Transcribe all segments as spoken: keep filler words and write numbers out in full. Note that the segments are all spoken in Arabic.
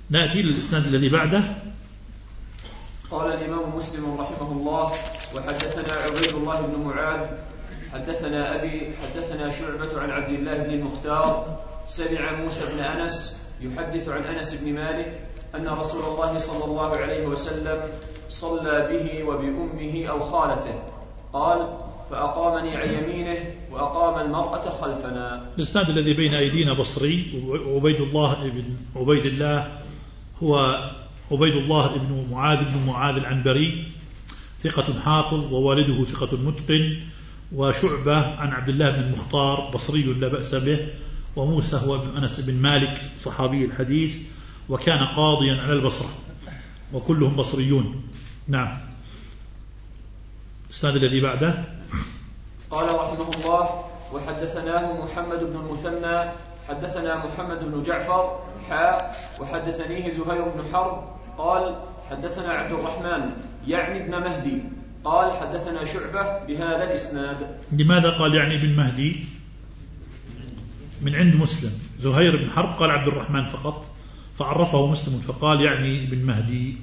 نأتي للإسناد الذي بعده. قال الإمام مسلم رحمه الله: وحدثنا عبيد الله بن معاذ حدثنا أبي حدثنا شعبة عن عبد الله بن المختار سمع موسى بن أنس يحدث عن أنس بن مالك أن رسول الله صلى الله عليه وسلم صلى به وبأمه أو خالته، قال: فأقامني عن يمينه وأقام المرأة خلفنا. الإسناد الذي بين أيدينا بصري، وعبيد الله بن عبيد الله هو عبيد الله بن معاذ بن معاذ العنبري، ثقة حافظ ووالده ثقة متقن. وشعبة عن عبد الله بن المختار بصري لا بأس به. وموسى هو ابن أنس بن مالك صحابي الحديث، وكان قاضيا على البصرة، وكلهم بصريون. نعم. الإسناد الذي بعده. قال رحمه الله: وحدثناه محمد بن المثنى حدثنا محمد بن جعفر حاء وحدثنيه زهير بن حرب قال: حدثنا عبد الرحمن يعني ابن مهدي قال: حدثنا شعبة بهذا الإسناد. لماذا قال يعني ابن مهدي؟ من عند مسلم زهير بن حرب قال عبد الرحمن فقط، فعرفه مسلم فقال يعني ابن مهدي.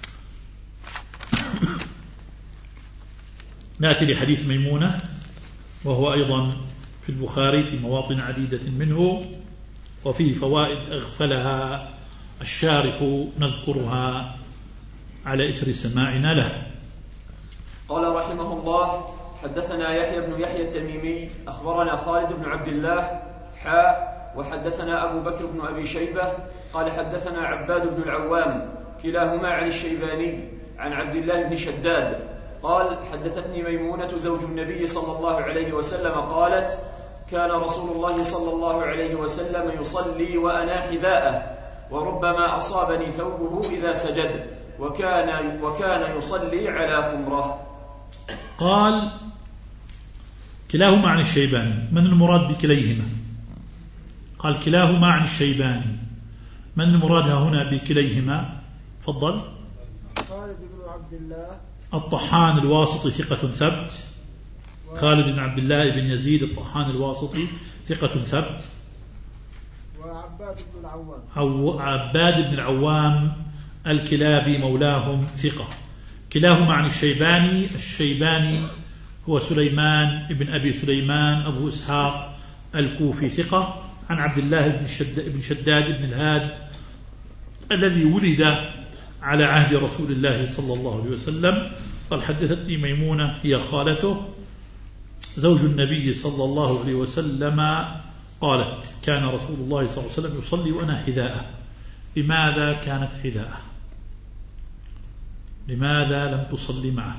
نأتي لحديث ميمونة، وهو أيضا في البخاري في مواطن عديدة منه، وفيه فوائد أغفلها الشارح نذكرها على إثر سماعنا له. قال رحمه الله: حدثنا يحيى بن يحيى التميمي أخبرنا خالد بن عبد الله حاء وحدثنا أبو بكر بن أبي شيبة قال: حدثنا عباد بن العوام كلاهما عن الشيباني عن عبد الله بن شداد قال: حدثتني ميمونة زوج النبي صلى الله عليه وسلم قالت: كان رسول الله صلى الله عليه وسلم يصلي وأنا حذاءه، وربما أصابني ثوبه إذا سجد، وكان, وكان يصلي على خمره. قال: كلاهما عن الشيباني. من المراد بكليهما؟ قال: كلاهما عن الشيباني. من المراد هنا بكليهما؟ تفضل. خالد بن عبد الله الطحان الواسطي ثقة ثبت. خالد بن عبد الله بن يزيد الطحان الواسطي ثقة ثبت. وعباد بن العوام أو عباد بن العوام الكلابي مولاهم ثقة. كلاهما عن الشيباني. الشيباني هو سليمان بن أبي سليمان أبو إسحاق الكوفي ثقة، عن عبد الله بن, شد... بن شداد بن الهاد الذي ولد على عهد رسول الله صلى الله عليه وسلم. قال: حدثتني ميمونة هي خالته زوج النبي صلى الله عليه وسلم قالت: كان رسول الله صلى الله عليه وسلم يصلي وأنا حذاءه. لماذا كانت حذاءه؟ لماذا لم تصلي معه؟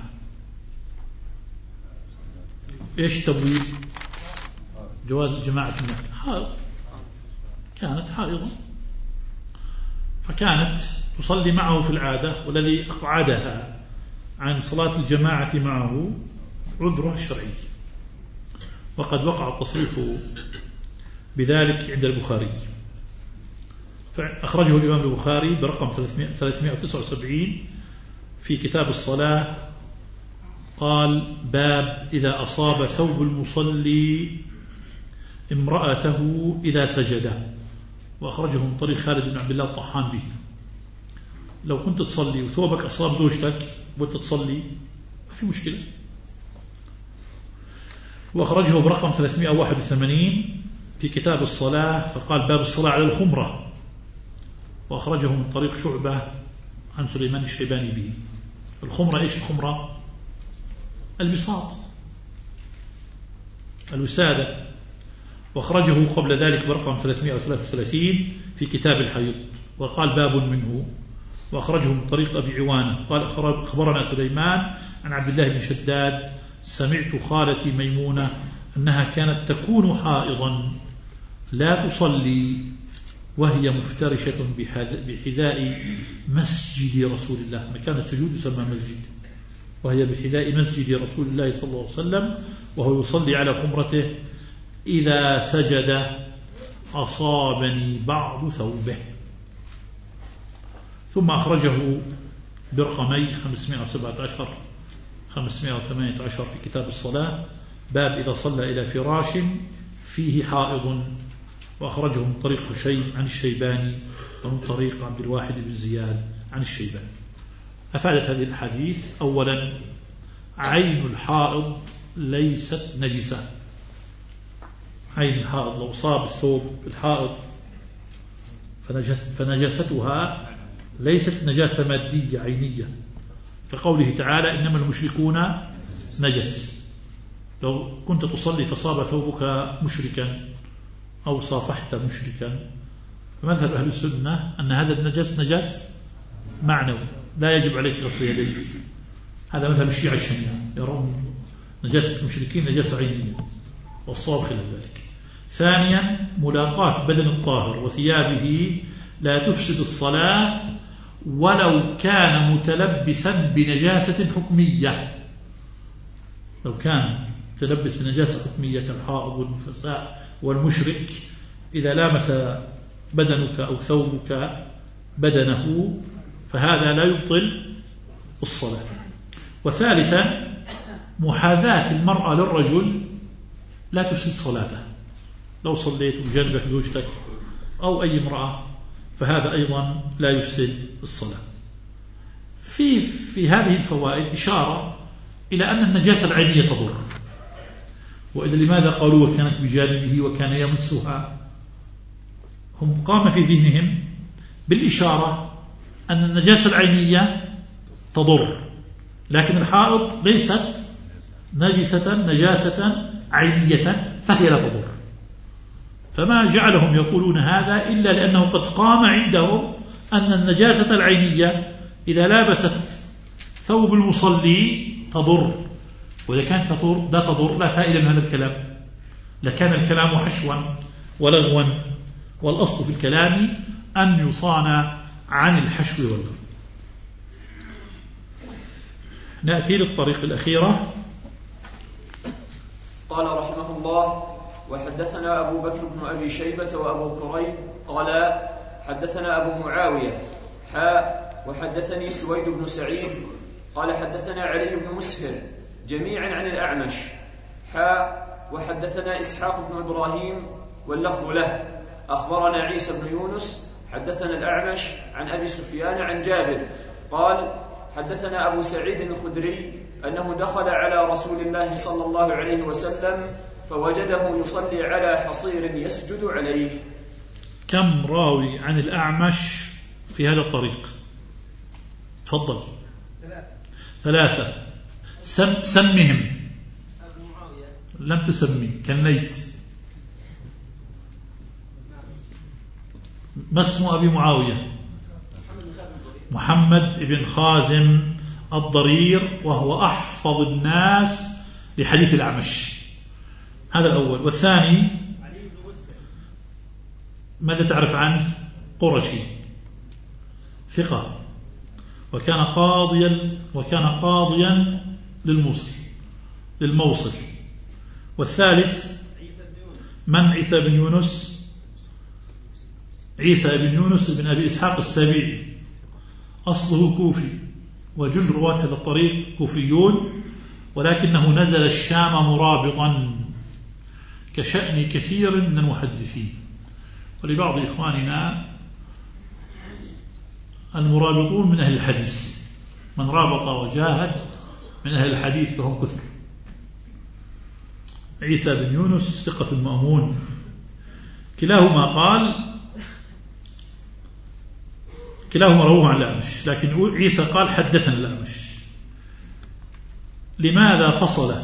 إيش تبويب؟ جواز جماعة النفل. حائض، كانت حائضا، فكانت تصلي معه في العادة، والذي أقعدها عن صلاة الجماعة معه عذرها الشرعي، وقد وقع التصريح بذلك عند البخاري، فأخرجه الإمام البخاري برقم ثلاثمائة وتسعة وسبعين في كتاب الصلاة. قال: باب إذا أصاب ثوب المصلي امرأته إذا سجد. وأخرجه من طريق خالد بن عبد الله الطحان به. لو كنت تصلي وثوبك أصاب زوجتك وانت تصلي ما في مشكلة. وأخرجه برقم ثلاثمائة وواحد وثمانين في كتاب الصلاة، فقال: باب الصلاة على الخمرة. وأخرجه من طريق شعبة عن سليمان الشيباني به. الخمرة إيش الخمرة؟ البساط، الوسادة. وأخرجه قبل ذلك برقم ثلاثمائة وثلاثة وثلاثين في كتاب الحيض، وقال: باب منه. وأخرجه من طريق أبي عوانة قال: أخبرنا سليمان عن عبد الله بن شداد سمعت خالتي ميمونة أنها كانت تكون حائضا لا تصلي وهي مفترشة بحذاء مسجد رسول الله. مكان السجود يسمى مسجد، وهي بحذاء مسجد رسول الله صلى الله عليه وسلم، وهو يصلي على خمرته إذا سجد أصابني بعض ثوبه. ثم أخرجه برقمي خمسمائة وسبعة عشر خمسمائة وثمانية عشر في كتاب الصلاة، باب إذا صلى إلى فراش فيه حائض وأخرجه من طريق هشيم عن الشيباني ومن طريق عبد الواحد بن زياد عن الشيباني. أفادت هذه الحديث أولا عين الحائض ليست نجسة. عين الحائض لو صاب الثوب الحائض فنجاستها ليست نجاسة مادية عينية، كقوله تعالى إنما المشركون نجس. لو كنت تصلي فصاب ثوبك مشركا أو صافحت مشركا، فمذهب أهل السنة أن هذا النجس نجس معنوي لا يجب عليك غسل يديك. هذا مذهب الشيعة الشنيعة، يرون نجاسة المشركين نجاسة عينية، والصواب خلاف ذلك. ثانيا ملاقاة بدن الطاهر وثيابه لا تفسد الصلاة ولو كان متلبسا بنجاسة حكمية. لو كان متلبس بنجاسة حكمية كالحائض والنفساء والمشرك، إذا لامس بدنك أو ثوبك بدنه فهذا لا يبطل الصلاة. وثالثا محاذاة المرأة للرجل لا تفسد صلاته. لو صليت بجانبك زوجتك أو أي امرأة فهذا أيضا لا يفسد الصلاة. في في هذه الفوائد إشارة إلى أن النجاسة العينية تضر. وإذا لماذا قالوا وكانت بجانبه وكان يمسها؟ هم قام في ذهنهم بالإشارة أن النجاسة العينية تضر، لكن الحائض ليست نجسة نجاسة عينية فهي لا تضر. فما جعلهم يقولون هذا إلا لأنه قد قام عندهم أن النجاسة العينية إذا لابست ثوب المصلي تضر، وإذا كانت تضر لا تضر لا فائدة من هذا الكلام، لكان الكلام حشوا ولغوا، والأصل في الكلام أن يصان عن الحشو واللغو. نأتي للطريق الأخيرة. قال رحمه الله: وحدثنا أبو بكر بن أبي شيبة وأبو كريب قال حدثنا أبو معاوية حاء وحدثني سويد بن سعيد قال حدثنا علي بن مسهر جميعا عن الأعمش حاء وحدثنا إسحاق بن إبراهيم واللفظ له أخبرنا عيسى بن يونس حدثنا الأعمش عن أبي سفيان عن جابر قال حدثنا أبو سعيد الخدري أنه دخل على رسول الله صلى الله عليه وسلم فوجده يصلي على حصير يسجد عليه. كم راوي عن الأعمش في هذا الطريق؟ تفضل. ثلاثة. سم سمهم. لم تسمي كنيت. ما اسم أبي معاوية؟ محمد بن خازم الضرير، وهو أحفظ الناس لحديث الأعمش. هذا الأول. والثاني ماذا تعرف عنه؟ قرشي ثقة، وكان قاضيا وكان قاضيا للموصل للموصل. والثالث من؟ عيسى بن يونس عيسى بن يونس بن أبي إسحاق السبيعي، أصله كوفي، وجل رواة هذا الطريق كوفيون، ولكنه نزل الشام مرابطا كشأن كثير من المحدثين. ولبعض إخواننا المرابطون من أهل الحديث، من رابط وجاهد من أهل الحديث فهم كثر. عيسى بن يونس ثقة مأمون، كلاهما قال كلاهما رواه عن الأعمش، لكن عيسى قال حدثنا الأعمش. لماذا فصل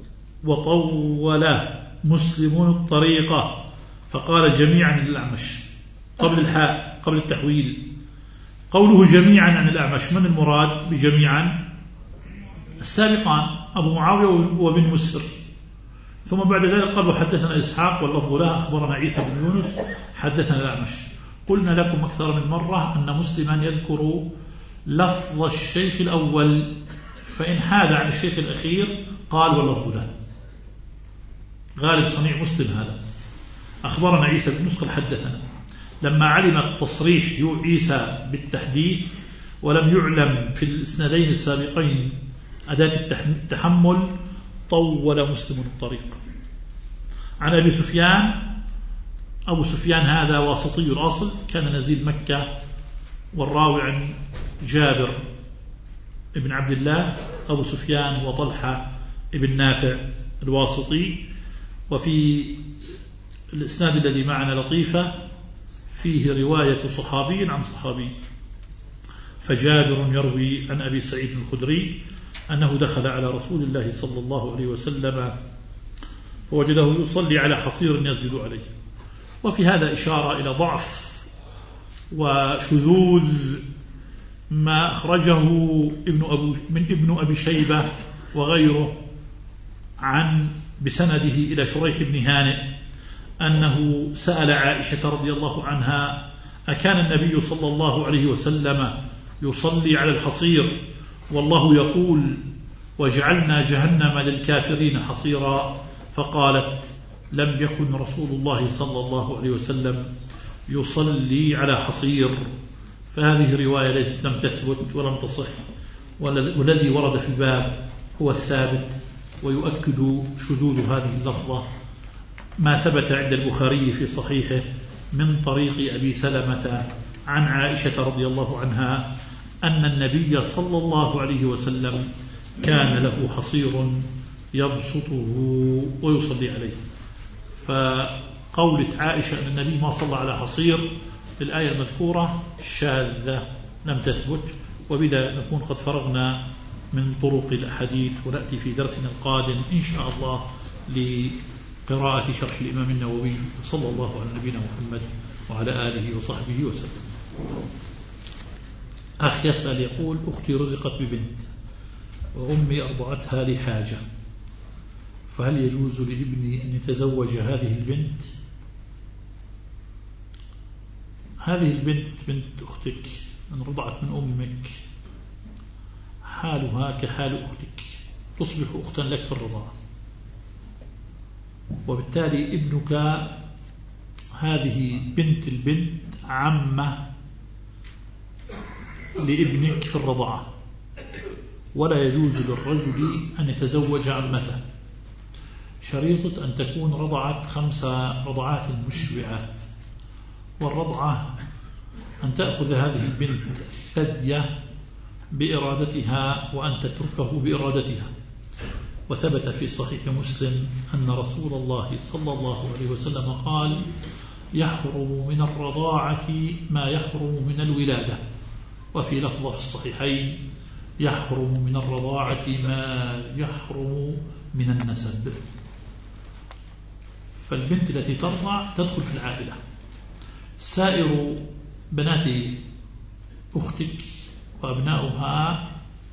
وطول مسلمون الطريقة فقال جميعا عن الأعمش قبل الحاء قبل التحويل؟ قوله جميعا عن الأعمش، من المراد بجميعا؟ السابقان أبو معاوية وابن مسهر. ثم بعد ذلك قال وحدثنا إسحاق واللفظ له أخبرنا عيسى بن يونس حدثنا الأعمش. قلنا لكم أكثر من مرة أن مسلما يذكر لفظ الشيخ الأول، فإن حاد عن الشيخ الأخير قال واللفظ له. غالب صنيع مسلم هذا. أخبرنا عيسى بن يونس حدثنا. لما علم التصريح عيسى بالتحديث ولم يعلم في الإسنادين السابقين أداة التحمل طول مسلم الطريق. عن أبي سفيان أبو سفيان هذا واسطي الأصل، كان نزيل مكة، والراوي عن جابر ابن عبد الله أبو سفيان وطلحة ابن نافع الواسطي. وفي الإسناد الذي معنا لطيفة فيه رواية صحابي عن صحابي، فجابر يروي عن أبي سعيد الخدري أنه دخل على رسول الله صلى الله عليه وسلم ووجده يصلي على حصير يسجد عليه. وفي هذا إشارة إلى ضعف وشذوذ ما أخرجه ابن أبو من ابن أبي شيبة وغيره عن بسنده إلى شريح بن هانئ أنه سأل عائشة رضي الله عنها: أكان النبي صلى الله عليه وسلم يصلي على الحصير والله يقول وجعلنا جهنم للكافرين حصيرا؟ فقالت: لم يكن رسول الله صلى الله عليه وسلم يصلي على حصير. فهذه رواية ليست لم تثبت ولم تصح، والذي ورد في الباب هو الثابت، ويؤكد شذوذ هذه اللفظة ما ثبت عند البخاري في صحيحه من طريق أبي سلمة عن عائشة رضي الله عنها أن النبي صلى الله عليه وسلم كان له حصير يبسطه ويصلي عليه. فقولة عائشة أن النبي ما صلى على حصير في الآية المذكورة شاذة لم تثبت. وبذا نكون قد فرغنا من طرق الأحاديث، ونأتي في درسنا القادم إن شاء الله لقراءة شرح الإمام النووي صلى الله على نبينا محمد وعلى آله وصحبه وسلم. أخ يسأل يقول: أختي رزقت ببنت وأمي أرضعتها لحاجة، فهل يجوز لابني أن يتزوج هذه البنت؟ هذه البنت بنت أختك من رضعت من أمك، حالها كحال أختك، تصبح أختا لك في الرضاعة، وبالتالي ابنك هذه بنت البنت عمة لابنك في الرضاعة، ولا يجوز للرجل أن يتزوج عمته، شريطة أن تكون رضعت خمس رضعات مشبعات. والرضعة أن تأخذ هذه البنت الثدية بإرادتها وأن تتركه بإرادتها. وثبت في صحيح مسلم أن رسول الله صلى الله عليه وسلم قال: يحرم من الرضاعة ما يحرم من الولادة. وفي لفظة في الصحيحين: يحرم من الرضاعة ما يحرم من النسب. فالبنت التي ترضع تدخل في العائلة. سائر بنات أختك وأبناؤها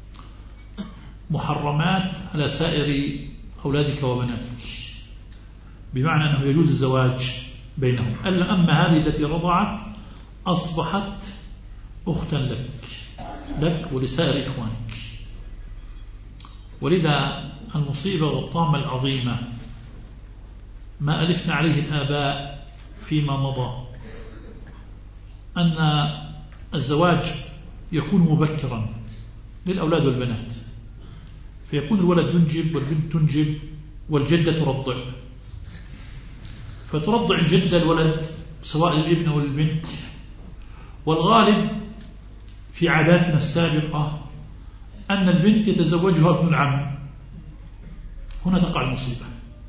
محرمات على سائر أولادك وبناتك، بمعنى أنه يجوز الزواج بينهم. أما هذه التي رضعت أصبحت أختا لك لك ولسائر إخوانك. ولذا المصيبة والطامة العظيمة ما ألفنا عليه الآباء فيما مضى، أن الزواج يكون مبكرا للأولاد والبنات، فيكون الولد ينجب والبنت تنجب والجدة ترضع، فترضع الجدة الولد سواء الابن أو البنت. والغالب في عاداتنا السابقة أن البنت يتزوجها ابن العم، هنا تقع المصيبة.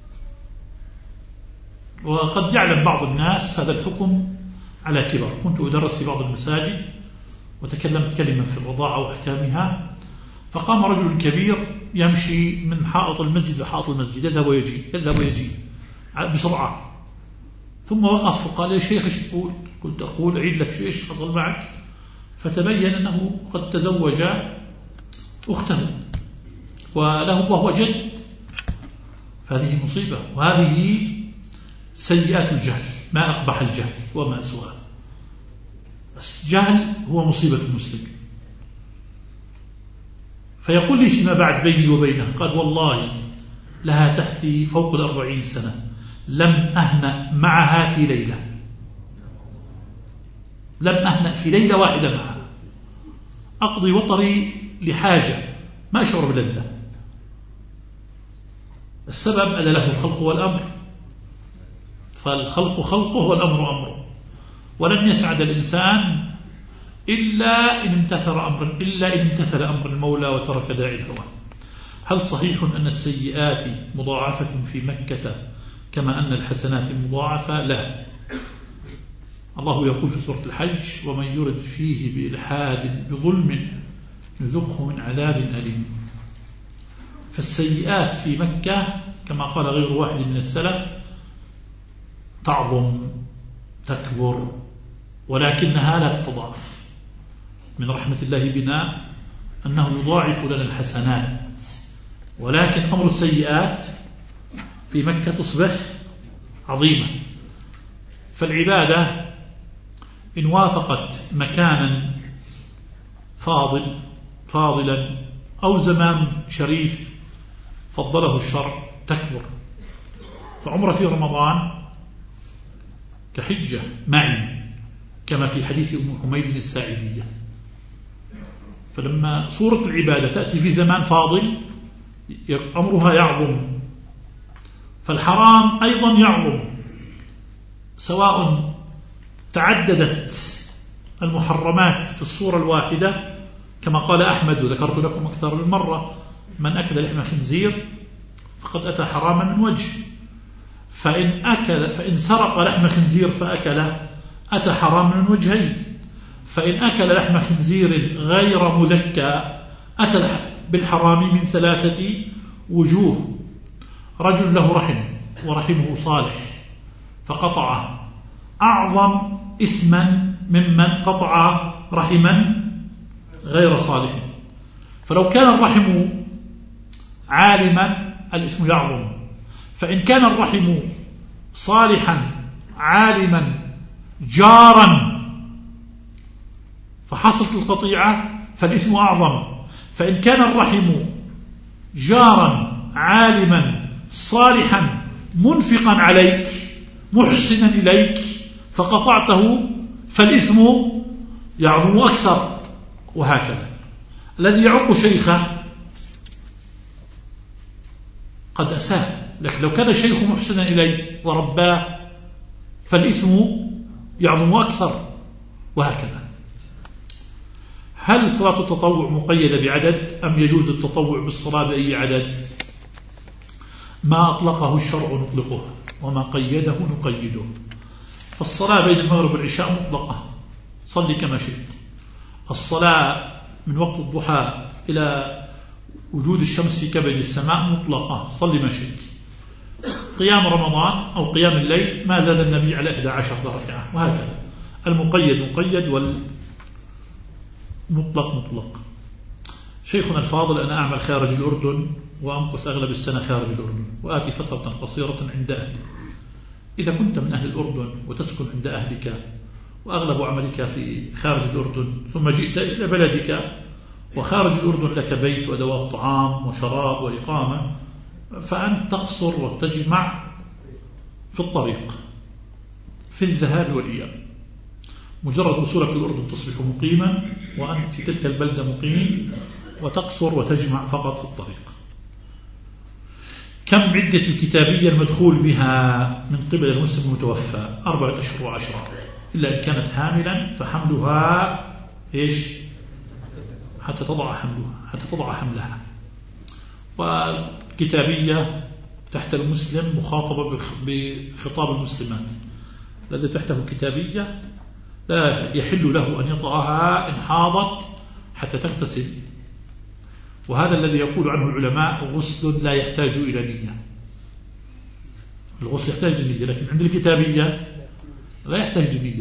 وقد يعلم بعض الناس هذا الحكم على كبر. كنت أدرس في بعض المساجد وتكلمت كلمة في الرضاعة وأحكامها، فقام رجل كبير يمشي من حائط المسجد لحائط المسجد، يذهب ويجي يذهب ويجي بسرعة، ثم وقف وقال: يا شيخ ايش تقول؟ قلت: أقول أعيد لك شيء ايش حصل معك. فتبين أنه قد تزوج أخته وله وهو جد. فهذه مصيبة، وهذه سيئات الجهل، ما أقبح الجهل وما أسوأه. الجهل هو مصيبة المسلم. فيقول لي فيما بعد بيني وبينه، قال: والله لها تحتي فوق الأربعين سنة لم أهنأ معها في ليلة، لم أهنأ في ليلة واحدة معها، أقضي وطري لحاجة ما أشعر بلذة. السبب أن له الخلق والأمر، فالخلق خلقه والأمر أمره، ولن يسعد الإنسان إلا إن امتثل أمر إلا إن امتثل أمر المولى وترك داعي الهوى. هل صحيح أن السيئات مضاعفة في مكة كما أن الحسنات مضاعفة؟ لا. الله يقول في سورة الحج: ومن يرد فيه بإلحاد بظلم نذقه من عذاب أليم. فالسيئات في مكة كما قال غير واحد من السلف تعظم تكبر، ولكنها لا تتضاعف. من رحمة الله بنا أنه يضاعف لنا الحسنات، ولكن أمر السيئات في مكة تصبح عظيمة. فالعبادة إن وافقت مكانا فاضل فاضلا أو زمان شريف فضله الشرع تكبر. فعمرة في رمضان كحجة معي كما في حديث أم حميد الساعدية. فلما صورة العبادة تأتي في زمان فاضل أمرها يعظم، فالحرام أيضا يعظم، سواء تعددت المحرمات في الصورة الواحدة كما قال أحمد وذكرت لكم أكثر من مرة: من أكل لحم خنزير فقد أتى حراما من وجه، فإن أكل فإن سرق لحم خنزير فأكله أتى حراما من وجهين، فإن أكل لحم خنزير غير مذكى أتى بالحرام من ثلاثة وجوه: رجل له رحم ورحمه صالح فقطعه أعظم إثما ممن قطع رحما غير صالح. فلو كان الرحم عالما الإثم يعظم، فإن كان الرحم صالحا عالما جارا فحصلت القطيعة فالإثم أعظم. فإن كان الرحم جارا عالما صالحا منفقا عليك محسنا إليك فقطعته فالإثم يعظم أكثر، وهكذا. الذي يعق شيخه قد أساء، لكن لو كان الشيخ محسنا إليه ورباه فالإثم يعظم أكثر، وهكذا. هل صلاة التطوع مقيدة بعدد أم يجوز التطوع بالصلاة بأي عدد؟ ما أطلقه الشرع نطلقه وما قيده نقيده. فالصلاة بين المغرب والعشاء مطلقة، صلي كما شئت. الصلاة من وقت الضحى إلى وجود الشمس في كبد السماء مطلقة، صلي ما شئت. قيام رمضان أو قيام الليل ما زاد النبي على إحدى عشر ركعة، وهكذا. المقيد مقيد والمطلق مطلق. شيخنا الفاضل: أنا أعمل خارج الأردن وأمكث أغلب السنة خارج الأردن وآتي فترة قصيرة عند أهلي. إذا كنت من أهل الأردن وتسكن عند أهلك وأغلب عملك في خارج الأردن ثم جئت إلى بلدك وخارج الأردن لك بيت وأدوات طعام وشراب وإقامة، فأنت تقصر وتجمع في الطريق في الذهاب والإياب. مجرد وصولك للأردن تصبح مقيما وأنت في تلك البلدة مقيم، وتقصر وتجمع فقط في الطريق. كم عدة الكتابية المدخول بها من قبل المسلم المتوفى؟ أربعة أشهر وعشرة، إلا إن كانت حاملا فحملها إيش؟ حتى تضع حملها حتى تضع حملها. والكتابية تحت المسلم مخاطبة بخطاب المسلمات. الذي تحته كتابية لا يحل له أن يطأها إن حاضت حتى تغتسل، وهذا الذي يقول عنه العلماء غسل لا يحتاج إلى نية. الغسل يحتاج نية، لكن عند الكتابية لا يحتاج نية.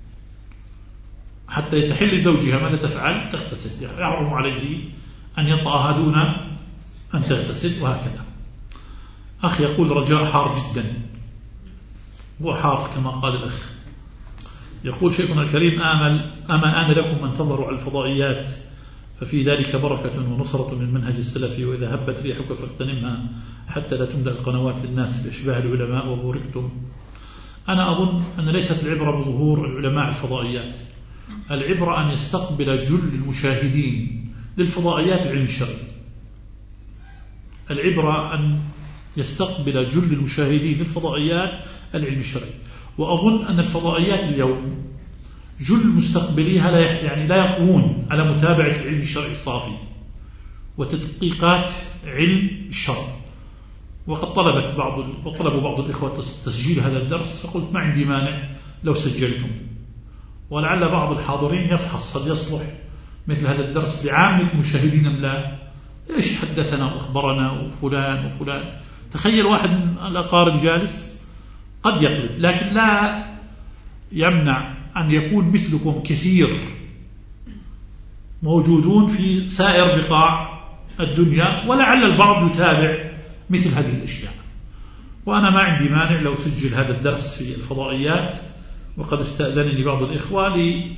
حتى يتحل زوجها ماذا تفعل؟ تغتسل. يحرم عليه أن يطأها دون أن تغتسل، وهكذا. أخ يقول رجاء حار جدا، هو حار كما قال الأخ. يقول شيخنا الكريم: آمل أما آن لكم أن تنظروا على الفضائيات ففي ذلك بركة ونصرة من منهج السلف، وإذا هبت ريحك فاغتنمها حتى لا تملأ القنوات للناس بإشباه العلماء وبوركتم. أنا أظن أن ليست العبرة بظهور العلماء الفضائيات، العبرة أن يستقبل جل المشاهدين للفضائيات العلم الشرعي. العبرة أن يستقبل جل المشاهدين للفضائيات العلم الشرعي. وأظن أن الفضائيات اليوم جل مستقبليها لا يعني لا يقومون على متابعة العلم الشرعي الصافي وتدقيقات علم الشرع. وقد طلبت بعض وطلبوا بعض الإخوة تسجيل هذا الدرس، فقلت ما عندي مانع لو سجلتم، ولعل بعض الحاضرين يفحص هل يصلح مثل هذا الدرس لعامة المشاهدين أم لا. إيش حدثنا وأخبرنا وفلان وفلان. تخيل واحد من الأقارب جالس قد يقلب، لكن لا يمنع أن يكون مثلكم كثير موجودون في سائر بقاع الدنيا، ولعل البعض يتابع مثل هذه الأشياء. وأنا ما عندي مانع لو سجل هذا الدرس في الفضائيات، وقد استأذنني بعض الإخوة لي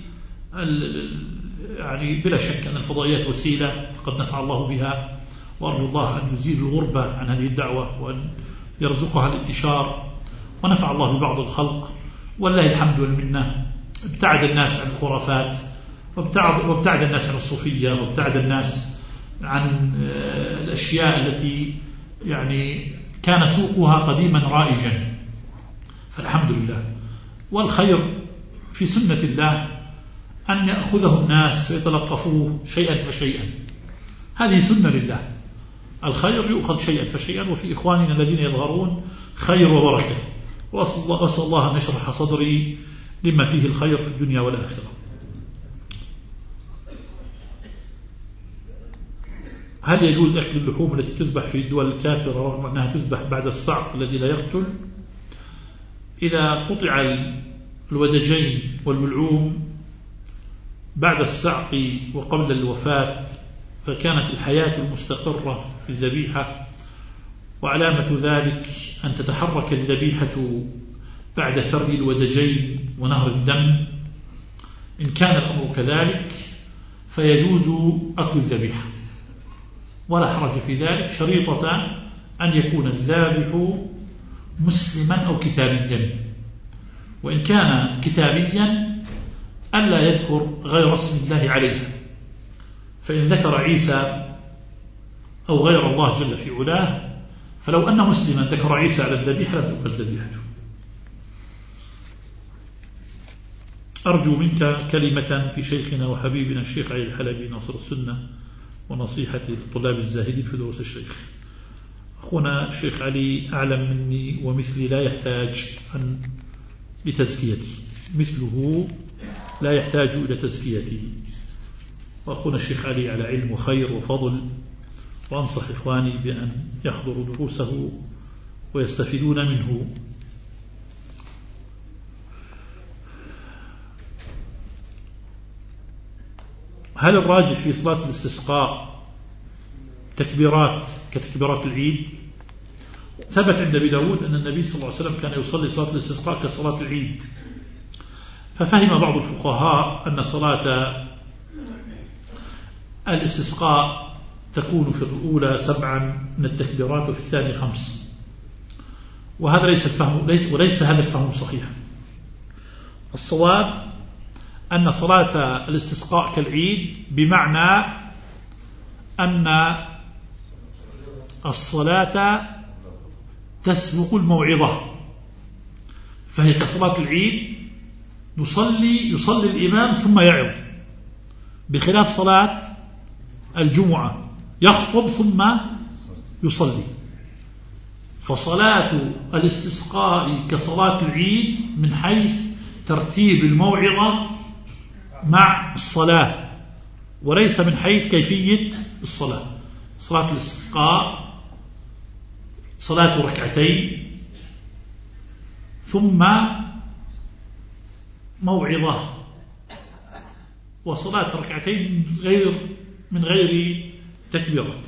يعني بلا شك أن الفضائيات وسيلة فقد نفع الله بها، وأرجو الله أن يزيل الغربة عن هذه الدعوة وأن يرزقها الانتشار، ونفع الله ببعض الخلق والله الحمد والمنة. ابتعد الناس عن الخرافات، وابتعد, وابتعد الناس عن الصوفية، وابتعد الناس عن الأشياء التي يعني كان سوقها قديما رائجا، فالحمد لله. والخير في سنة الله أن يأخذه الناس ويتلقفوه شيئا فشيئا، هذه سنة لله. الخير يؤخذ شيئا فشيئا، وفي إخواننا الذين يظهرون خير وبركة، وأسأل الله, وأسأل الله أن يشرح صدري لما فيه الخير في الدنيا والآخرة. هل يجوز أكل اللحوم التي تذبح في الدول الكافرة رغم أنها تذبح بعد الصعق الذي لا يقتل؟ إذا قطع الودجين والبلعوم بعد الصعق وقبل الوفاة فكانت الحياة المستقرة في الذبيحة، وعلامة ذلك أن تتحرك الذبيحة بعد ثري الودجين ونهر الدم. إن كان الأمر كذلك فيجوز أكل الذبيحة ولا حرج في ذلك، شريطة أن يكون الذابح مسلما أو كتابيا. وإن كان كتابيا ألا يذكر غير اسم الله عليه، فإن ذكر عيسى أو غير الله جل في علاه، فلو أن مسلما ذكر عيسى على الذبيحة لم تؤكل ذبيحته. أرجو منك كلمة في شيخنا وحبيبنا الشيخ علي الحلبي ناصر السنة ونصيحة للطلاب الزاهدين في دروس الشيخ. أخونا الشيخ علي أعلم مني ومثلي لا يحتاج أن لتزكيتي، مثله لا يحتاج إلى تزكيته. وأخونا الشيخ علي على علم وخير وفضل، وأنصح إخواني بأن يحضروا دروسه ويستفيدون منه. هل الراجح في صلاة الاستسقاء تكبيرات كتكبيرات العيد؟ ثبت عند أبي داود أن النبي صلى الله عليه وسلم كان يصلي صلاة الاستسقاء كصلاة العيد، ففهم بعض الفقهاء أن صلاة الاستسقاء تكون في الأولى سبعا من التكبيرات وفي الثاني خمس، وهذا ليس الفهم ليس وليس هذا الفهم صحيحا. الصواب أن صلاة الاستسقاء كالعيد، بمعنى أن الصلاة تسبق الموعظة، فهي كصلاة العيد يصلي يصلي الإمام ثم يعظ، بخلاف صلاة الجمعة يخطب ثم يصلي. فصلاة الاستسقاء كصلاة العيد من حيث ترتيب الموعظة مع الصلاة، وليس من حيث كيفية الصلاة. صلاة الاستسقاء صلاة ركعتين ثم موعظة، وصلاة ركعتين من غير من غير تكبيرات.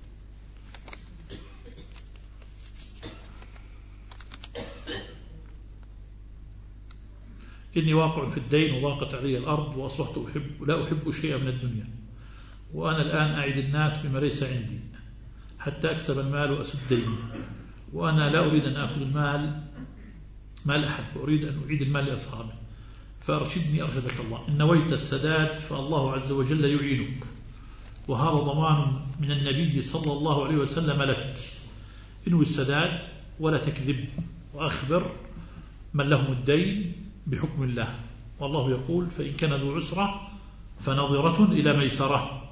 إني واقع في الدين وضاقت علي الأرض وأصبحت أحب لا أحب شيئا من الدنيا، وأنا الآن أعد الناس بما ليس عندي حتى أكسب المال وأسد ديني، وأنا لا أريد أن أخذ المال مال أحد، أريد أن أعيد المال لأصحابه، فأرشدني أرشدك الله. إن نويت السداد فالله عز وجل يعينك، وهذا ضمان من النبي صلى الله عليه وسلم لك. إنوي السداد ولا تكذب، وأخبر من لهم الدين بحكم الله، والله يقول فإن كان ذو عسرة فنظرة إلى ميسرة.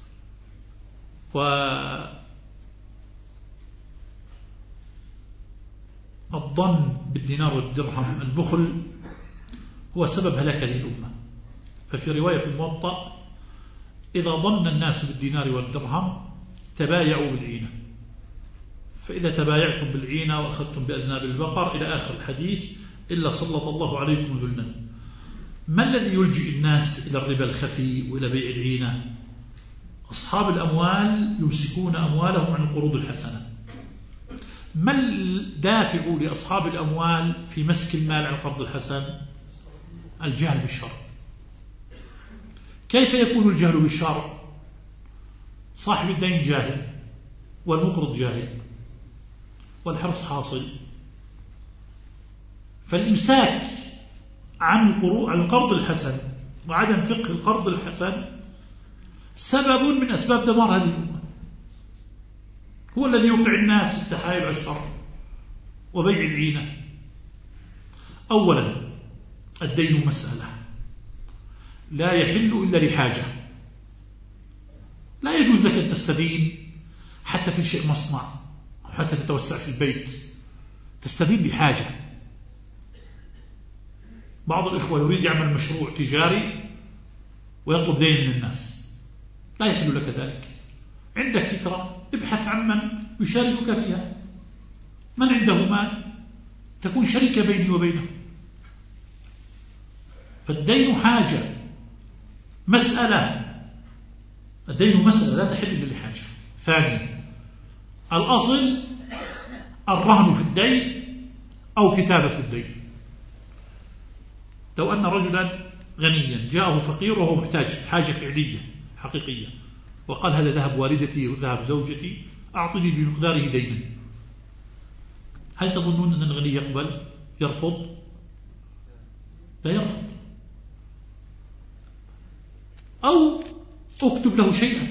والظن بالدينار والدرهم البخل هو سبب هلاك هذه الأمة. ففي رواية في الموطأ إذا ظن الناس بالدينار والدرهم تبايعوا بالعينة، فإذا تبايعتم بالعينة وأخذتم بأذناب البقر إلى آخر الحديث إلا سلط الله عليكم ذلا. ما الذي يلجئ الناس إلى الربا الخفي وإلى بيع العينة؟ أصحاب الأموال يمسكون أموالهم عن القروض الحسنة. ما الدافع لأصحاب الأموال في مسك المال عن القرض الحسن؟ الجهل بالشرع. كيف يكون الجهل بالشرع؟ صاحب الدين جاهل والمقرض جاهل والحرص حاصل، فالإمساك عن القرض الحسن وعدم فقه القرض الحسن سبب من أسباب دمار هذه الأمة، هو الذي يوقع الناس في التحايل على الشرع وبيع العينة. أولا الدين مسألة لا يحل إلا لحاجة، لا يجوز لك أن تستدين حتى في شيء مصنع أو حتى تتوسع في البيت، تستدين بحاجة. بعض الإخوة يريد يعمل مشروع تجاري ويطلب دين من الناس، لا يحل لك ذلك. عندك فكرة ابحث عن من يشاركك فيها، من عنده مال تكون شركة بيني وبينه. فالدين حاجة مسألة، الدين مسألة لا تحل إلا لحاجة. ثانيا الأصل الرهن في الدين أو كتابة الدين. لو أن رجلا غنيا جاءه فقير وهو محتاج حاجة فعلية حقيقية وقال هذا ذهب والدتي وذهب زوجتي أعطني بمقداره دينا، هل تظنون أن الغني يقبل؟ يرفض؟ لا يرفض. أو اكتب له شيئا،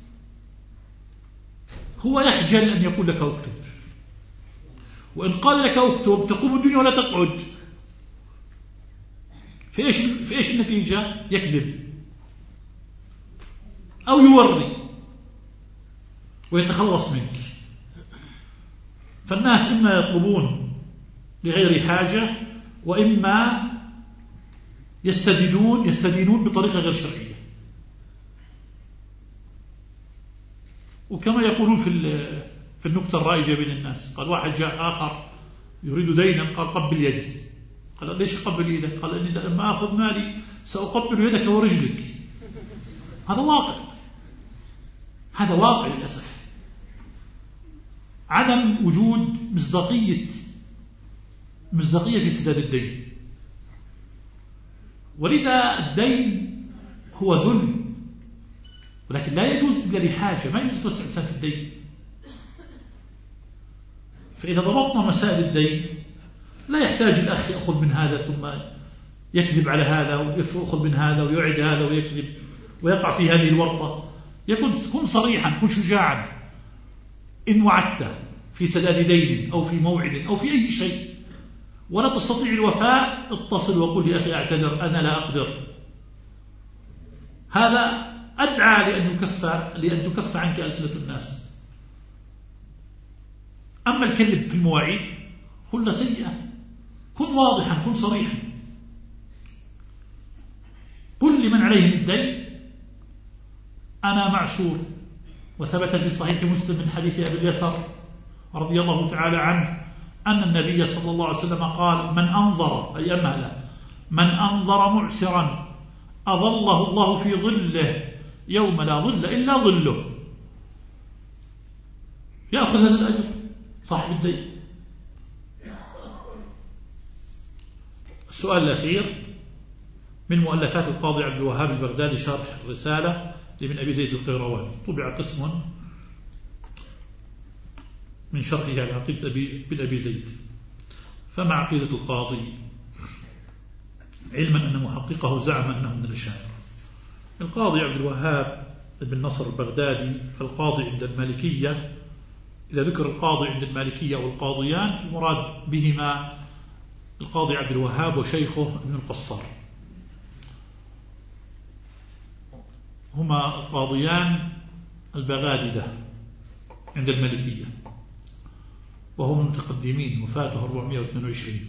هو يخجل أن يقول لك اكتب، وإن قال لك اكتب تقوم الدنيا ولا تقعد. في إيش, في إيش النتيجة؟ يكذب أو يوري ويتخلص منك. فالناس إما يطلبون لغير حاجة وإما يستدينون يستدينون بطريقة غير شرعية. وكما يقولون في في النكتة الرائجة بين الناس، قال واحد جاء آخر يريد دينا قال قبل يدي، قال ليش قبل يدك؟ قال إني لما أخذ مالي سأقبل يدك ورجلك. هذا واقع، هذا واقع للأسف. عدم وجود مصداقية مصداقية في سداد الدين، ولذا الدين هو ذل، ولكن لا يجوز إلا لحاجة، ما يجوز توسع الإنسان في الدين. فإذا ضبطنا مسائل الدين لا يحتاج الأخ يأخذ من هذا ثم يكذب على هذا ويأخذ من هذا ويعد هذا ويكذب ويقع في هذه الورطة. يكون كن صريحا، كن شجاعا. إن وعدت في سداد دين أو في موعد أو في أي شيء ولا تستطيع الوفاء اتصل وقل يا أخي أعتذر أنا لا أقدر. هذا أدعى لأن يكف لأن تكف عنك ألسنة الناس. أما الكذب في المواعيد خلة سيئة. كن واضحا، كن صريحا. قل لمن عليه الدين أنا معسور. وثبت في صحيح مسلم من حديث أبي اليسر رضي الله تعالى عنه أن النبي صلى الله عليه وسلم قال من أنظر أي أمهل من أنظر معسرا أظله الله في ظله يوم لا ظل إلا ظله. يأخذ هذا الأجر صاحب الدين. السؤال الأخير من مؤلفات القاضي عبد الوهاب البغدادي شرح الرسالة لابن أبي زيد القيرواني، طبع قسم من شرحه على عقيدة ابن أبي زيد. فما عقيدة القاضي؟ علما أن محققه زعم أنه من الأشاعرة. القاضي عبد الوهاب بن نصر البغدادي القاضي عند المالكية، إذا ذكر القاضي عند المالكية أو القاضيان فالمراد بهما القاضي عبد الوهاب وشيخه ابن القصار، هما قاضيان البغاددة عند المالكية، وهم متقدمين، وفاته أربعمائة واثنين وعشرين.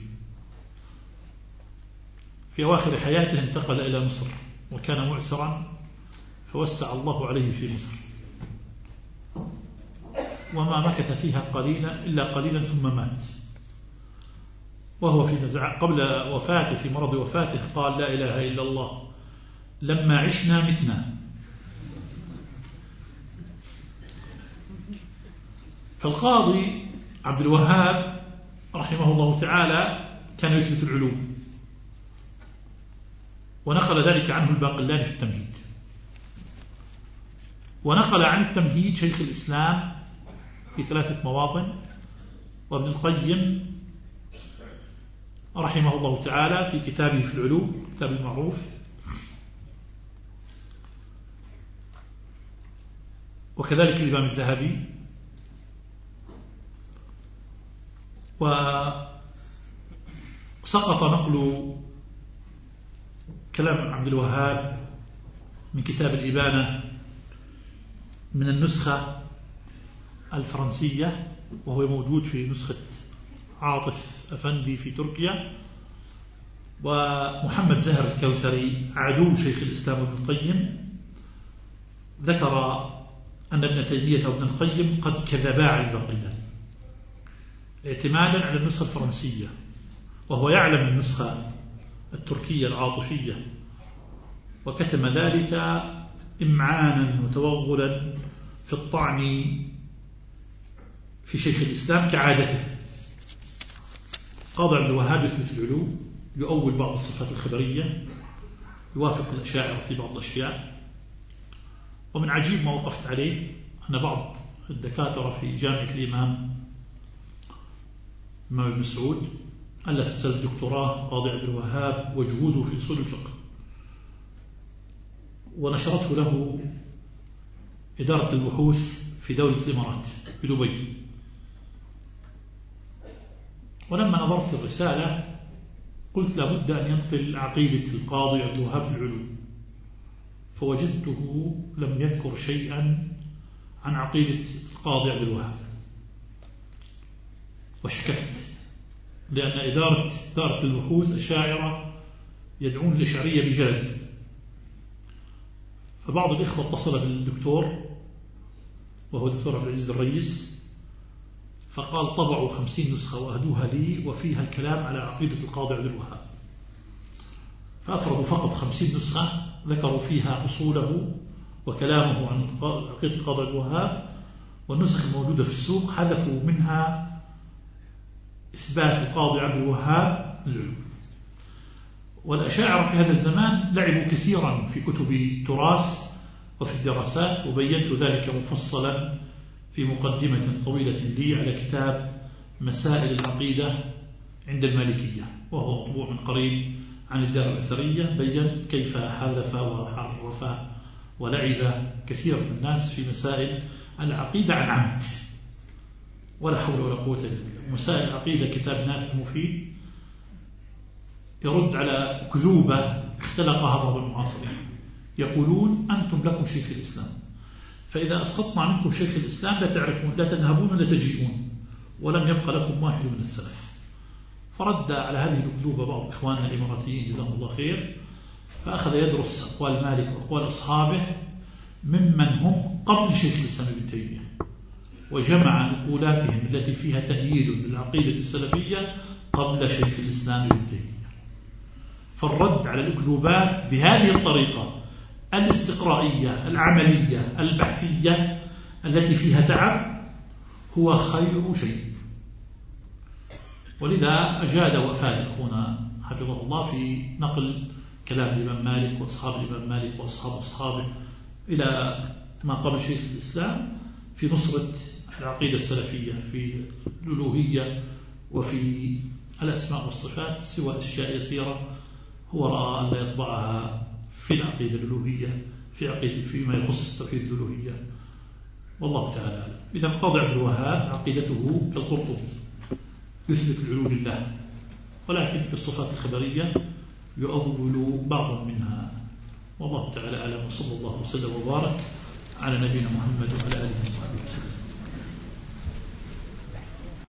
في أواخر حياته انتقل إلى مصر، وكان معسرا فوسع الله عليه في مصر، وما مكث فيها قليلا إلا قليلا ثم مات. وهو في نزع قبل وفاته، في مرض وفاته، قال: لا إله إلا الله، لما عشنا متنا. فالقاضي عبد الوهاب رحمه الله تعالى كان يثبت العلوم، ونقل ذلك عنه الباقلاني في التمهيد، ونقل عن التمهيد شيخ الإسلام في ثلاثة مواطن، وابن القيم رحمه الله تعالى في كتابه في العلوم، كتاب المعروف، وكذلك الإمام الذهبي. وسقط نقل كلام عبد الوهاب من كتاب الإبانة من النسخة الفرنسية، وهو موجود في نسخة عاطف أفندي في تركيا. ومحمد زهر الكوثري عدو شيخ الإسلام ابن القيم ذكر أن ابن تيمية وابن القيم قد كذبا على الباقلاني اعتمادا على النسخة الفرنسية، وهو يعلم النسخة التركية العاطفية، وكتم ذلك إمعانا وتوغلا في الطعن في شيخ الإسلام كعادته. قاضي عبد الوهاب يثبت العلوم، يؤول بعض الصفات الخبرية، يوافق الأشاعرة في بعض الأشياء. ومن عجيب ما وقفت عليه أن بعض الدكاترة في جامعة الإمام الإمام ابن سعود ألف رسالة الدكتوراه قاضي عبد الوهاب وجهوده في أصول الفقه، ونشرته له إدارة البحوث في دولة الإمارات في دبي. ولما نظرت الرسالة قلت لابد أن ينقل عقيدة القاضي عبد الوهاب في العلوم، فوجدته لم يذكر شيئا عن عقيدة القاضي عبد الوهاب، وشككت، لأن إدارة, إدارة البحوث الشاعرة يدعون الإشعرية بجلد. فبعض الإخوة اتصل بالدكتور وهو دكتور عبد العزيز الرئيس، فقال طبعوا خمسين نسخة وأهدوها لي وفيها الكلام على عقيدة القاضي عبد الوهاب، فأفرضوا فقط خمسين نسخة ذكروا فيها أصوله وكلامه عن عقيدة القاضي عبد الوهاب، والنسخ الموجودة في السوق حذفوا منها إثبات القاضي عبد الوهاب للعلوم. والأشاعرة في هذا الزمان لعبوا كثيرا في كتب تراث وفي الدراسات، وبينت ذلك مفصلا في مقدمة طويلة لي على كتاب مسائل العقيدة عند المالكية، وهو مطبوع من قريب عن الدار الأثرية. بيّن كيف حذف وحرف ولعب كثير من الناس في مسائل العقيدة عن عمد، ولا حول ولا قوة إلا بالله. مسائل العقيدة كتاب نافع مفيد يرد على كذوبة اختلقها بعض المعاصرين، يقولون أنتم لكم شيخ الإسلام، فإذا أسقطنا عنكم شيخ الإسلام لا تعرفون، لا تذهبون ولا تجيئون، ولم يبقى لكم واحد من السلف. فرد على هذه الأكذوبة بعض إخواننا الإماراتيين جزاهم الله خير، فأخذ يدرس أقوال مالك وأقوال أصحابه ممن هم قبل شيخ الإسلام ابن تيمية، وجمع نقولاتهم التي فيها تأييد للعقيدة السلفية قبل شيخ الإسلام ابن تيمية. فالرد على الأكذوبات بهذه الطريقة الاستقرائية العملية البحثية التي فيها تعب هو خير شيء. ولذا أجاد وأفاد أخونا حفظه الله في نقل كلام الإمام مالك وأصحاب الإمام مالك وأصحاب أصحابه إلى ما قبل شيخ الإسلام في نصرة العقيدة السلفية في الألوهية وفي الأسماء والصفات، سوى أشياء يسيرة هو رأى أن لا يطبعها في العقيدة الألوهية في عقيدة فيما يخص توحيد الألوهية، والله تعالى أعلم. إذا قاضي عبد الوهاب عقيدته كالقرطبي يثبت العلو لله ولكن في الصفات الخبرية يؤول بعضا منها. والله تعالى أعلم، وصلى الله وسلم وبارك على نبينا محمد وعلى آله وصحبه وسلم.